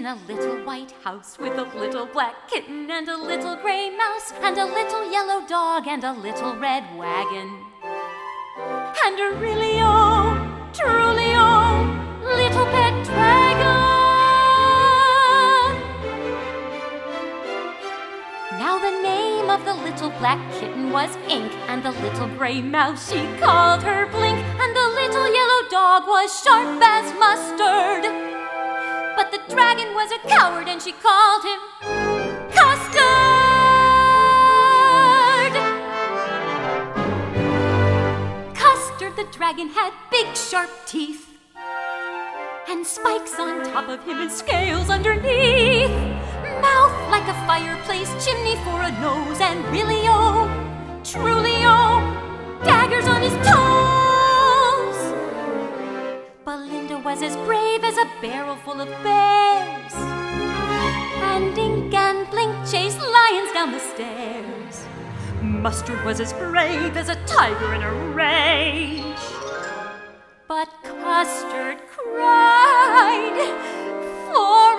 in a little white house with a little black kitten and a little gray mouse and a little yellow dog and a little red wagon. And a really, oh, truly, oh, little pet dragon. Now the name of the little black kitten was Ink, and the little gray mouse she called her Blink, and the little yellow dog was Sharp as Mustard. But the dragon was a coward and she called him Custard. Custard the dragon had big sharp teeth and spikes on top of him and scales underneath. Mouth like a fireplace, chimney for a nose, and really, oh, truly, oh, daggers on his toes. Belinda was as brave as a barrel full of bears, and Ink and Blink chased lions down the stairs. Mustard was as brave as a tiger in a rage, but Custard cried, for